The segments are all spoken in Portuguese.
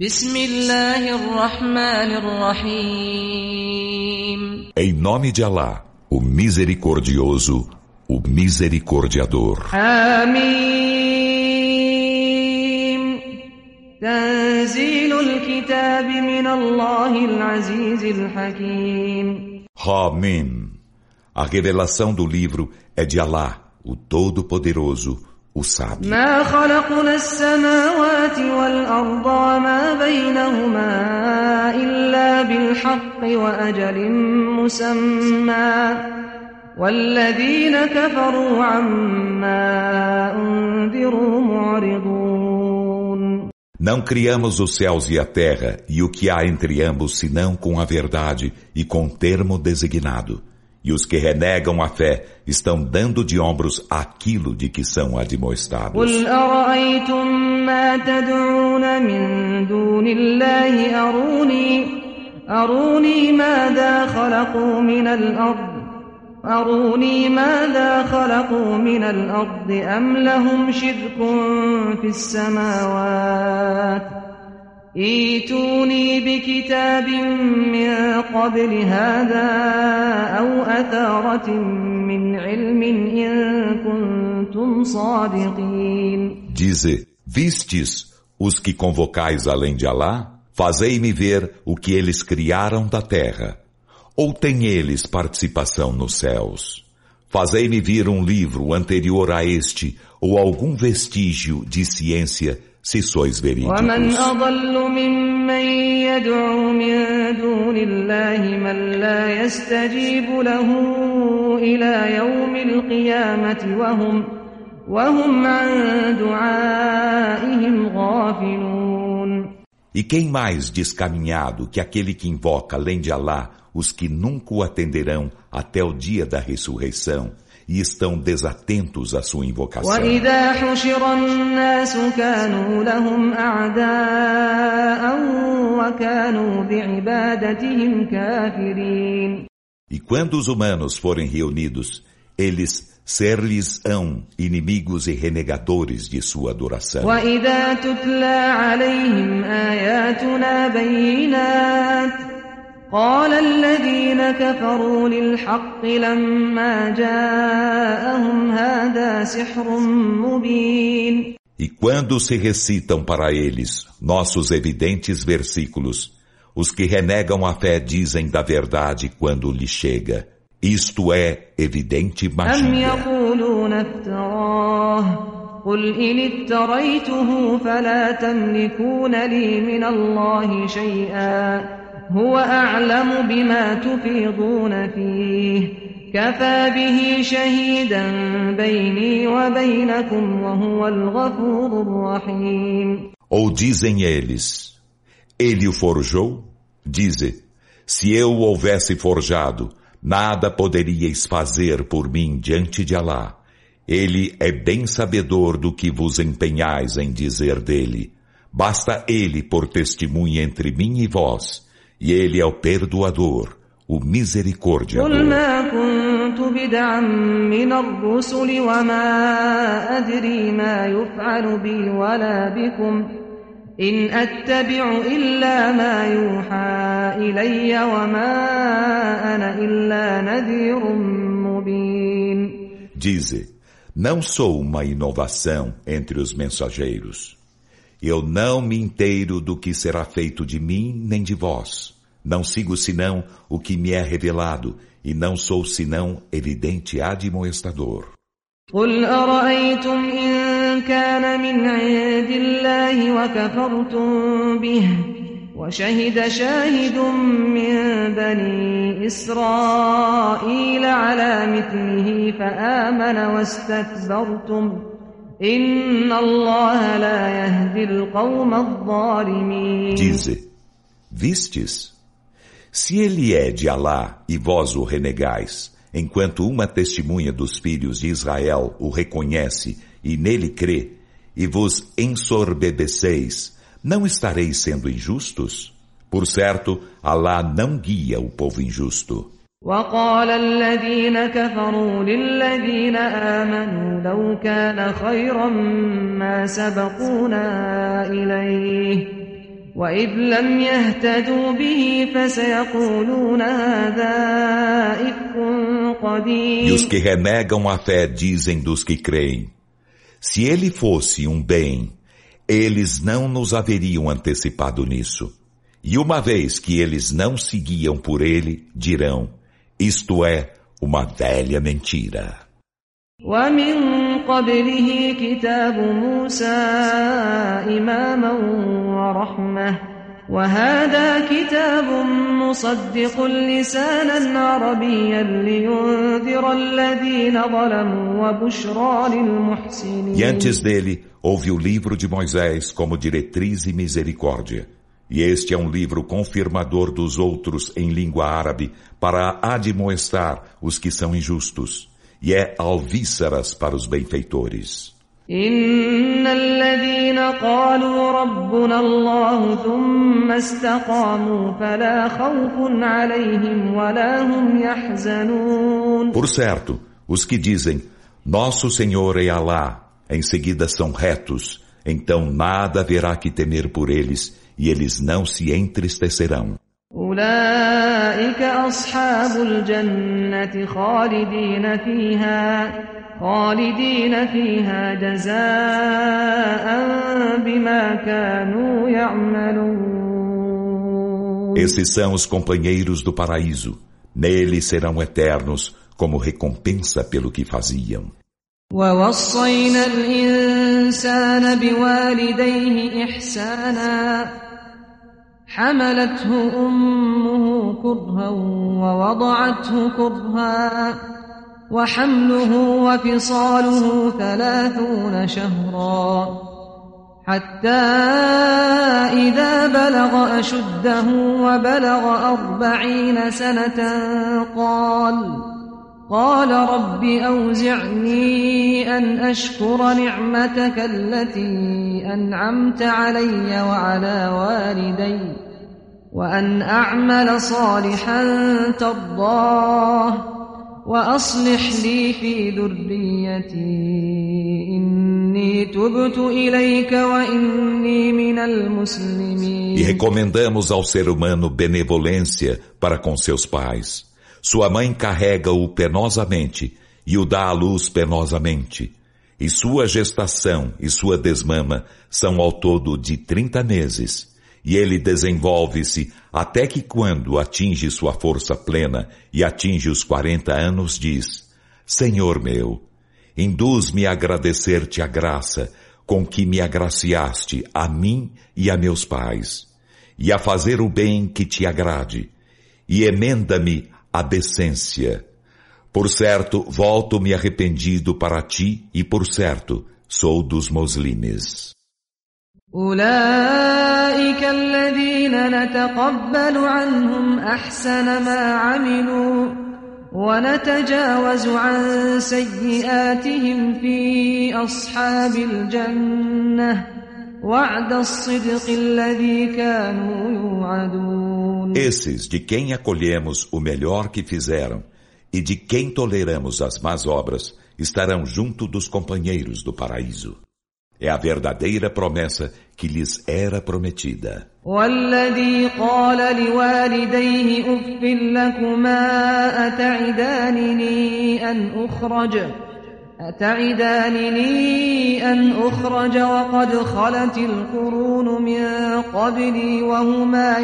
Bismillahirrahmanirrahim. Em nome de Alá, o Misericordioso, o Misericordiador. Amim. Tanzilul kitab min Allahil Azizil Hakim. Hamim. A revelação do livro é de Alá, o Todo-Poderoso, o Sábio. ما خلقنا السماوات والأرض وما بينهما إلا بالحق وأجل مسمى والذين كفروا عما أنذروا معرضون. Não criamos os céus e a terra e o que há entre ambos senão com a verdade e com termo designado. E os que renegam a fé estão dando de ombros aquilo de que são admoestados. قل أرأيتم ما تدعون من دون الله أروني ماذا خلقوا من الأرض أم لهم شرك في السماوات ائتوني بكتاب من قبل هذا أو أثارة من علم إن كنتم صادقين. Dize, vistes os que convocais além de Alá? Fazei-me ver o que eles criaram da terra. Ou têm eles participação nos céus? Fazei-me vir um livro anterior a este, ou algum vestígio de ciência, se sois verídicos. ومن أضل ممن يدعو من دون الله من لا يستجيب له إلى يوم القيامة وهم عن دعائهم غافلون. E quem mais descaminhado que aquele que invoca além de Alá os que nunca o atenderão até o dia da ressurreição e estão desatentos à sua invocação. وَإِذَا حُشِرَ النَّاسُ كَانُوا لَهُمْ أَعْدَاءً وَكَانُوا بِعِبَادَتِهِمْ كَافِرِينَ. E quando os humanos forem reunidos, eles ser-lhes-ão inimigos e renegadores de sua adoração. وَإِذَا تُتْلَى عَلَيْهِمْ آيَاتُنَا بَيِّنَاتٍ قال الذين كفروا للحق لما جاءهم هذا سحر مبين. E quando se recitam para eles nossos evidentes versículos, os que renegam a fé dizem da verdade quando lhe chega. Isto é evidente magia. أم يقولون افتراه قل إن افتريته فلا تملكون لي من الله شيئا هو أعلم بما تفيضون فيه كفى به شهيدا بيني وبينكم وهو الغفور الرحيم. Ou dizem eles, ele o forjou? Dize, se eu o houvesse forjado, nada poderíeis fazer por mim diante de Alá. Ele é bem sabedor do que vos empenhais em dizer dele. Basta ele por testemunha entre mim e vós. E ele é o perdoador, o misericordiador. قل ما كنت بدعا من الرسل وما أدري ما يفعل بي ولا بكم إن أتبع إلا ما يوحى إلي وما أنا إلا نذير مبين. Dize, não sou uma inovação entre os mensageiros. Eu não me inteiro do que será feito de mim nem de vós. Não sigo senão o que me é revelado, e não sou senão evidente admoestador. قل أرأيتم إن كان من عند الله وكفرتم به وشهد شاهد من بني إسرائيل على مثله فآمن واستكبرتم إن الله لا يهدي القوم الظالمين. Dize, vistes? Se ele é de Alá e vós o renegais, enquanto uma testemunha dos filhos de Israel o reconhece e nele crê, e vos ensorbebeceis, não estareis sendo injustos? Por certo, Alá não guia o povo injusto. وقال الذين كفروا للذين آمنوا لو كان خيرا ما سبقونا إليه وإذ لم يهتدوا به فسيقولون هذا إفك قديم. E os que renegam a fé dizem dos que creem: se ele fosse um bem, eles não nos haveriam antecipado nisso. E uma vez que eles não seguiam por ele, dirão: isto é uma velha mentira. ومن قبله كتاب موسى إماما ورحمة وهذا كتاب مصدق لسانا عربيا لينذر الذين ظلموا وبشرى للمحسنين. E antes dele houve o livro de Moisés como diretriz e misericórdia. E este é um livro confirmador dos outros em língua árabe para admoestar os que são injustos. E é alvíceras para os benfeitores. إن الذين قالوا ربنا الله ثم استقاموا فلا خوف عليهم ولا هم يحزنون. Por certo, os que dizem, nosso Senhor é Alá, em seguida são retos, então nada haverá que temer por eles, e eles não se entristecerão. أولئك أصحاب الجنة خالدين فيها جزاء بما كانوا يعملون. Esses são os companheiros do paraíso. Neles serão eternos como recompensa pelo que faziam. ووصينا الإنسان بوالديه إحسانا حملته أمه كرها ووضعته كرها وحمله وفصاله 30 شهرا حتى إذا بلغ أشده وبلغ 40 سنة قال رب أوزعني أن أشكر نعمتك التي أنعمت علي وعلى والدي وأن أعمل صالحا ترضاه وأصلح لي في ذريتي إني تبت إليك وإني من المسلمين. E recomendamos ao ser humano benevolência para com seus pais. Sua mãe carrega-o penosamente e o dá à luz penosamente. E sua gestação e sua desmama são ao todo de 30 meses. E ele desenvolve-se até que quando atinge sua força plena e atinge os 40 anos diz: Senhor meu, induz-me a agradecer-te a graça com que me agraciaste a mim e a meus pais, e a fazer o bem que te agrade, e emenda-me a decência. Por certo, volto-me arrependido para ti e por certo, sou dos muslimes. أولئك الذين نتقبل عنهم أحسن ما عملوا ونتجاوز عن سيئاتهم في أصحاب الجنة وعد الصدق الذي كانوا يوعدون. Esses de quem acolhemos o melhor que fizeram e de quem toleramos as más obras estarão junto dos companheiros do paraíso. É a verdadeira promessa que lhes era prometida. والذي قال لوالديه أف لكما أتعدانني أن أخرج وقد خلت القرون من قبلي وهما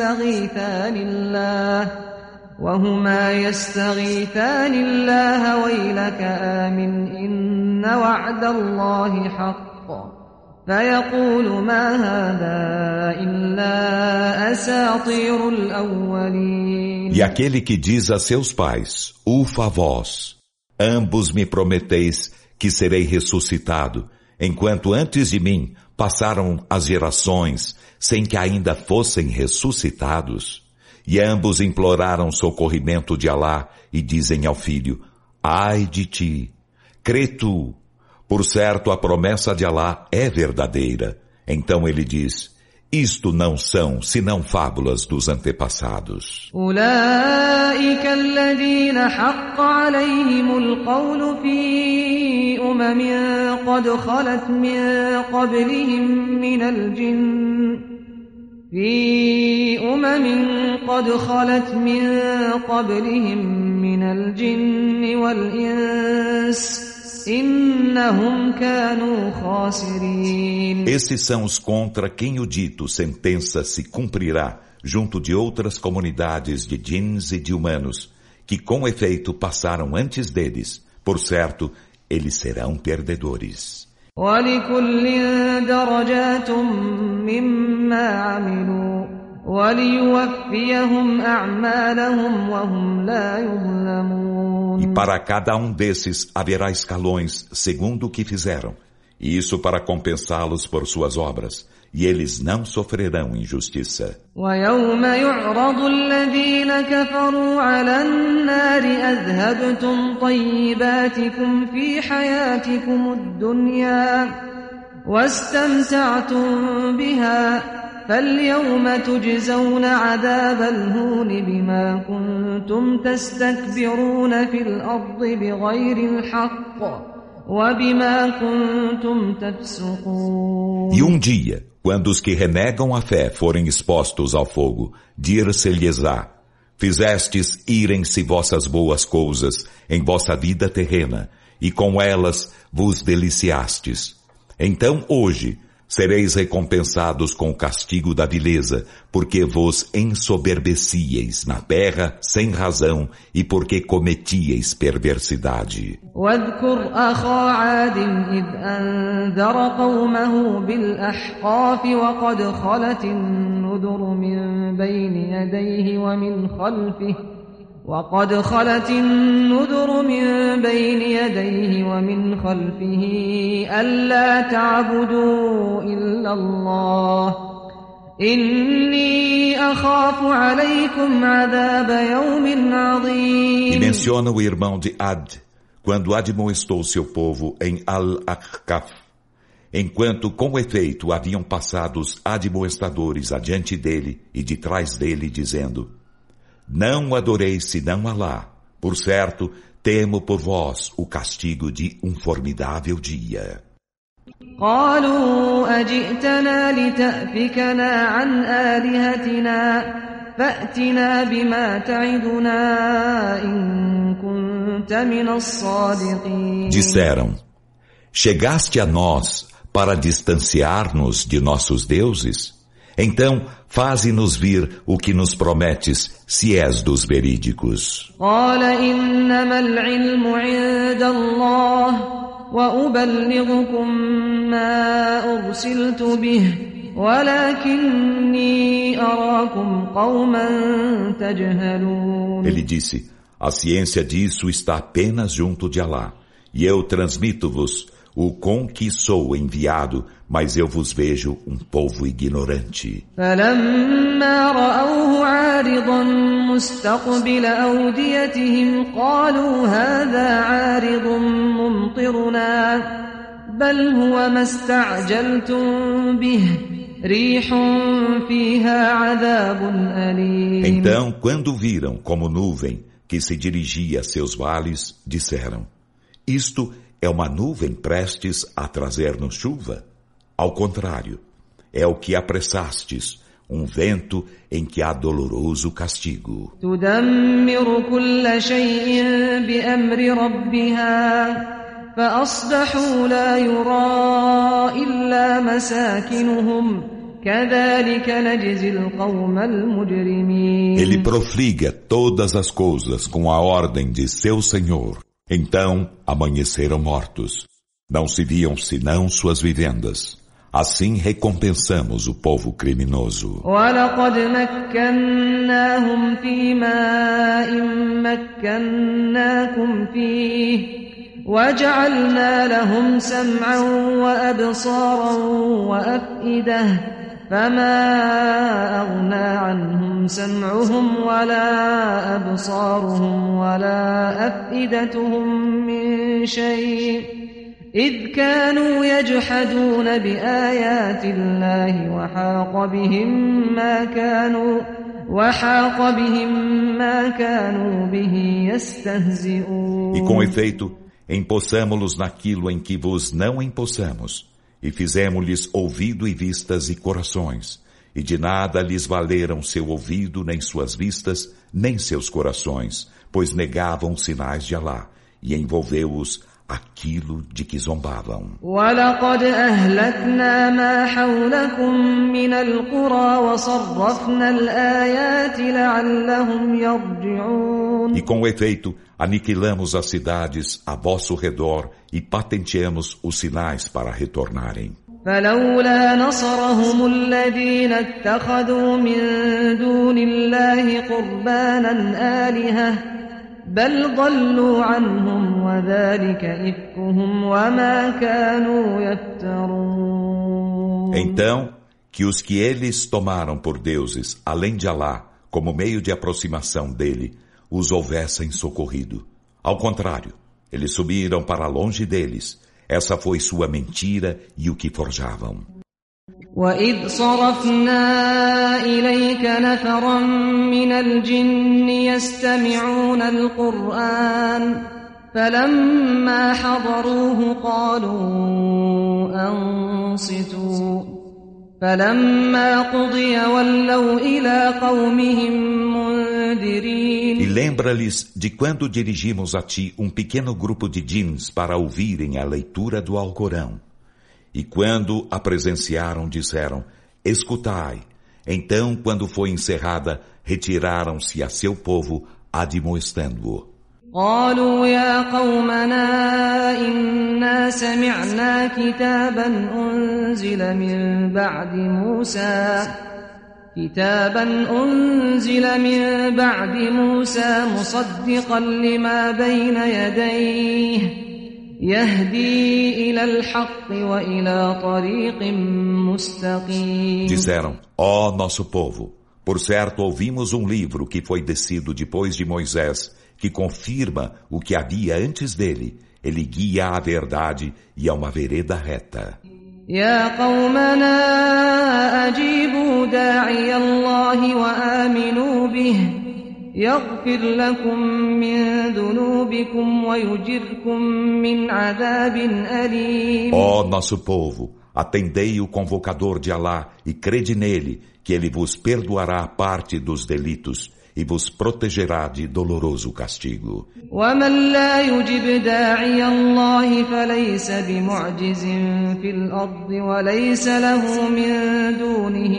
يستغيثان الله ويلك آمن إن وعد الله حق فيقول ما هذا إلا أساطير الأولين. E aquele que diz a seus pais, ufa vós, ambos me prometeis que serei ressuscitado, enquanto antes de mim passaram as gerações sem que ainda fossem ressuscitados. E ambos imploraram socorrimento de Alá e dizem ao filho, ai de ti, crê tu. Por certo, a promessa de Alá é verdadeira. Então ele diz, isto não são senão fábulas dos antepassados. أولئك الذين حق عليهم القول في قد خلت من قبلهم من الجن في قد خلت من قبلهم من الجن والإنس إنهم كانوا خاسرين. Esses são os contra quem o dito sentença se cumprirá junto de outras comunidades de djinns e de humanos, que com efeito passaram antes deles. Por certo, eles serão perdedores. وَلِكُلٍّ دَرَجَاتٌ مِّمَّا عَمِلُوا وَلِيُوَفِّيَهُمْ أَعْمَالَهُمْ وَهُمْ لَا يُظْلَمُونَ. E para cada um desses haverá escalões segundo o que fizeram, e isso para compensá-los por suas obras, e eles não sofrerão injustiça. وَيَوْمَ يُعْرَضُ الَّذِينَ كَفَرُوا عَلَى النَّارِ أَذْهَبْتُمْ طَيِّبَاتِكُمْ فِي حَيَاتِكُمُ الدُّنْيَا وَاسْتَمْتَعْتُمْ بِهَا فَالْيَوْمَ تُجْزَوْنَ عَذَابَ الْهُونِ بِمَا كُنتُمْ تَسْتَكْبِرُونَ فِي الْأَرْضِ بِغَيْرِ الْحَقِّ وَبِمَا كُنتُمْ تَفْسُقُونَ. E um dia, quando os que renegam a fé forem expostos ao fogo, dir-se-lhes-á: fizestes irem-se vossas boas coisas em vossa vida terrena, e com elas vos deliciastes. Então hoje sereis recompensados com o castigo da vileza, porque vos ensoberbecieis na terra sem razão e porque cometíeis perversidade. واذكر أخا عاد إذ أنذر قومه بالأحقاف وقد خلت النذر من بين يديه ومن خلفه ألا تعبدوا إلا الله إني أخاف عليكم عذاب يوم عظيم. E menciona o irmão de Ad, quando admoestou seu povo em Al-Ahqaf, enquanto com efeito haviam passado os admoestadores adiante dele e de trás dele, dizendo: não adoreis senão Alá. Por certo, temo por vós o castigo de um formidável dia. قالوا أجئتنا لتأفكنا عن آلهتنا فأتنا بما تعدنا إن كنت من الصادقين. Disseram: chegaste a nós para distanciar-nos de nossos deuses? Então, faze-nos vir o que nos prometes, se és dos verídicos. قال إنما العلم عند الله وأبلغكم ما أرسلت به ولكني أراكم قوما تجهلون. Ele disse: a ciência disso está apenas junto de Alá, e eu transmito-vos o com que sou enviado, mas eu vos vejo um povo ignorante. فلما رأوه عارضا مستقبل أوديتهم قالوا هذا عارض ممطرنا بل هو ما استعجلتم به ريح فيها عذاب أليم. Então, quando viram como nuvem que se dirigia a seus vales, disseram: isto é uma nuvem prestes a trazer-nos chuva? Ao contrário, é o que apressastes, um vento em que há doloroso castigo. تدمر كل شيء بأمر ربها فأصبحوا لا يرى إلا مساكنهم كذلك نجزي القوم المجرمين. Ele profliga todas as coisas com a ordem de seu Senhor. Então amanheceram mortos. Não se viam senão suas vivendas. Assim recompensamos o povo criminoso. وَلَقَدْ مَكَّنَّاهُمْ فِي مَاءٍ مَكَّنَّاكُمْ فِيهِ وَجَعَلْنَا لَهُمْ سَمْعًا وَأَبْصَارًا وَأَفْئِدَةً فَمَا أَغْنَى عَنْهُمْ سَمْعُهُمْ وَلَا أَبْصَارُهُمْ وَلَا أَفْئِدَتُهُمْ مِنْ شَيْءٍ إذ كانوا يجحدون بآيات الله وحاق بهم ما كانوا به يستهزئون. E com efeito, empossamo-los naquilo em que vos não empossamos, e fizemos-lhes ouvido e vistas e corações, e de nada lhes valeram seu ouvido, nem suas vistas, nem seus corações, pois negavam os sinais de Alá, e envolveu-os aquilo de que zombavam. وَلَقَدْ أَهْلَكْنَا مَا حَوْلَكُمْ مِنَ الْقُرَى وَصَرَّفْنَا الْآيَاتِ لَعَلَّهُمْ يَرْجِعُونَ. E com efeito, aniquilamos as cidades a vosso redor e patenteamos os sinais para retornarem. فلولا نصرهم الذين اتخذوا من دون الله قربانا آلهة بل ضلوا عنهم وذلك إفكهم وما كانوا يفترون. Então, que os que eles tomaram por deuses, além de Alá, como meio de aproximação dele, os houvessem socorrido. Ao contrário, eles subiram para longe deles. Essa foi sua mentira e o que forjavam. وَإِذْ صَرَفْنَا إِلَيْكَ نَفَرًا مِنَ الْجِنِّ يَسْتَمِعُونَ الْقُرْآنَ فَلَمَّا حَضَرُوهُ قَالُوا أَنصِتُوا فَلَمَّا قُضِيَ وَلَّوْا إِلَى قَوْمِهِمْ مُنذِرِينَ. E lembra-lhes de quando dirigimos a ti um pequeno grupo de djinns para ouvirem a leitura do Alcorão. E quando a presenciaram, disseram, escutai. Então, quando foi encerrada, retiraram-se a seu povo, admoestando-o. قالوا يا قومنا إنا سمعنا كتابا أنزل من بعد موسى مصدقا لما بين يديه يهدي إلى الحق وإلى طريق مستقيم. Disseram, ó nosso povo, por certo ouvimos um livro que foi descido depois de Moisés, que confirma o que havia antes dele. Ele guia à verdade e a uma vereda reta. يا قومنا أجيبوا داعي الله وآمنوا به يغفر لكم من ذنوبكم ويجركم من عذاب أليم. Ó nosso povo, atendei o convocador de Alá e crede nele, que ele vos perdoará parte dos delitos e vos protegerá de doloroso castigo. ومن لا يجب داعي الله فليس بمعجز في الأرض وليس له من دونه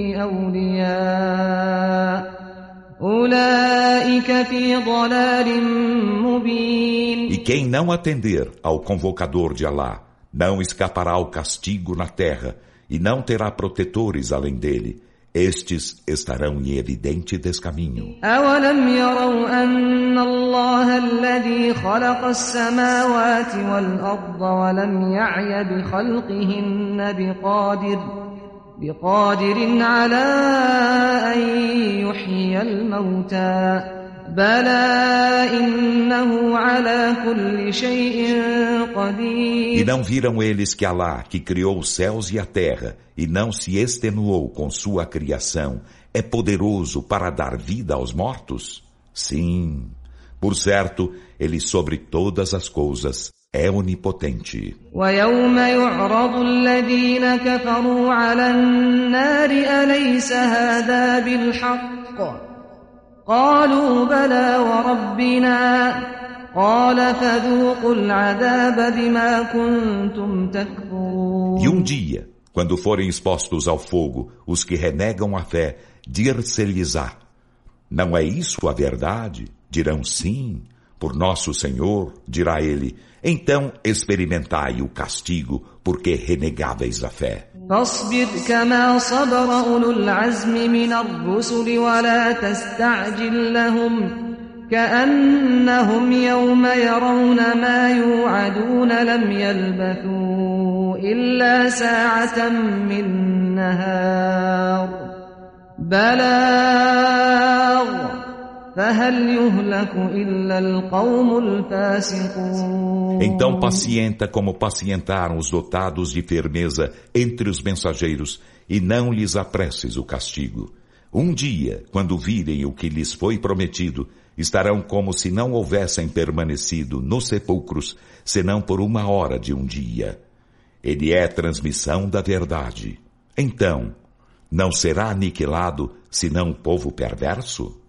أولياء أولئك في ضلال مبين. E quem não atender ao convocador de Alá não escapará ao castigo na terra e não terá protetores além dele. Estes estarão em evidente descaminho. أَوَلَمْ يَرَوْا أَنَّ اللَّهَ الَّذِي خَلَقَ السَّمَاوَاتِ وَالْأَرْضَ وَلَمْ يَعْيَ بِخَلْقِهِنَّ بِقَادِرٍ عَلَى أَن يُحْيِيَ الْمَوْتَى بَلَى إِنَّهُ عَلَى كُلِّ شَيْءٍ قَدِيرٌ. E não viram eles que Alá, que criou os céus e a terra, e não se extenuou com sua criação, é poderoso para dar vida aos mortos? Sim, por certo, ele sobre todas as coisas é onipotente. وَيَوْمَ يُعْرَضُ الَّذِينَ كَفَرُوا عَلَى النَّارِ أَلَيْسَ هَذَا بِالْحَقِّ قالوا بلى وربنا قال فذوقوا العذاب بما كنتم تكفرون. E um dia, quando forem expostos ao fogo, os que renegam a fé, dir-se-lhes-á: não é isso a verdade? Dirão sim, por nosso Senhor, dirá ele, então experimentai o castigo, porque renegáveis a fé. فاصبر كما صبر أولو العزم من الرسل ولا تستعجل لهم كأنهم يوم يرون ما يوعدون لم يلبثوا إلا ساعة من نهار بلاغ فهل يهلك إلا القوم الفاسقون. Então pacienta como pacientaram os dotados de firmeza entre os mensageiros, e não lhes apresses o castigo. Um dia, quando virem o que lhes foi prometido, estarão como se não houvessem permanecido nos sepulcros, senão por 1 hora de um dia. Ele é transmissão da verdade. Então, não será aniquilado senão o povo perverso?